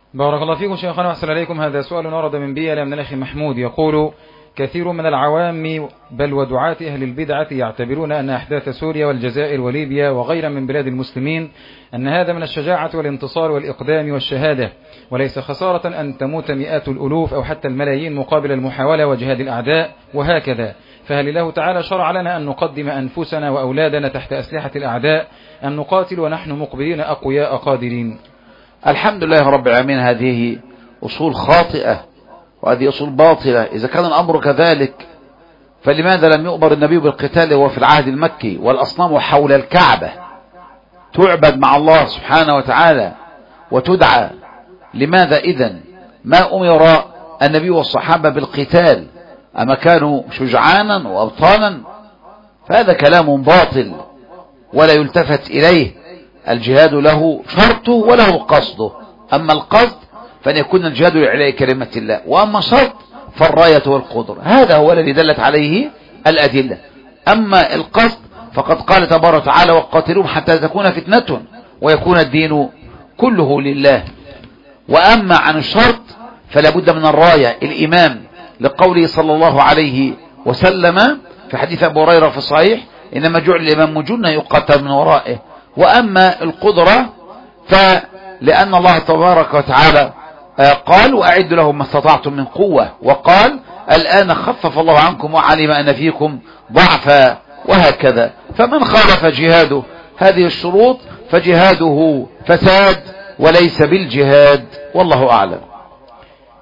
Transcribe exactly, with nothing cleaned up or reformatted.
بارك الله فيكم شيخنا وأحسن عليكم. هذا سؤال ورد من بيئة من الأخ محمود يقول: كثير من العوام بل ودعاة أهل البدعة يعتبرون أن أحداث سوريا والجزائر وليبيا وغيرها من بلاد المسلمين أن هذا من الشجاعة والانتصار والإقدام والشهادة، وليس خسارة أن تموت مئات الألوف أو حتى الملايين مقابل المحاولة وجهاد الأعداء وهكذا. فهل الله تعالى شرع لنا أن نقدم أنفسنا وأولادنا تحت أسلحة الأعداء أن نقاتل ونحن مقبلين أقوياء قادرين؟ الحمد لله رب العالمين. هذه أصول خاطئة وهذه أصول باطلة. إذا كان الأمر كذلك فلماذا لم يؤمر النبي بالقتال وهو في العهد المكي والأصنام حول الكعبة تعبد مع الله سبحانه وتعالى وتدعى؟ لماذا إذن ما أمر النبي والصحابة بالقتال؟ أما كانوا شجعانا وأبطالا؟ فهذا كلام باطل ولا يلتفت إليه. الجهاد له شرطه وله قصده، أما القصد فأن يكون الجهاد لإعلاء كلمة الله، وأما شرط فالراية والقدر. هذا هو الذي دلت عليه الأدلة. أما القصد فقد قال تبارك وتعالى: وقاتلوهم حتى تكون فتنة ويكون الدين كله لله. وأما عن الشرط فلا بد من الراية الإمام، لقوله صلى الله عليه وسلم في حديث أبو هريرة في الصحيح: إنما جعل الإمام جنة يقاتل من ورائه. وأما القدرة فلأن الله تبارك وتعالى قال: وأعد لهم ما استطعتم من قوة، وقال: الآن خفف الله عنكم وعلم أن فيكم ضعفا، وهكذا. فمن خالف جهاده هذه الشروط فجهاده فساد وليس بالجهاد، والله أعلم.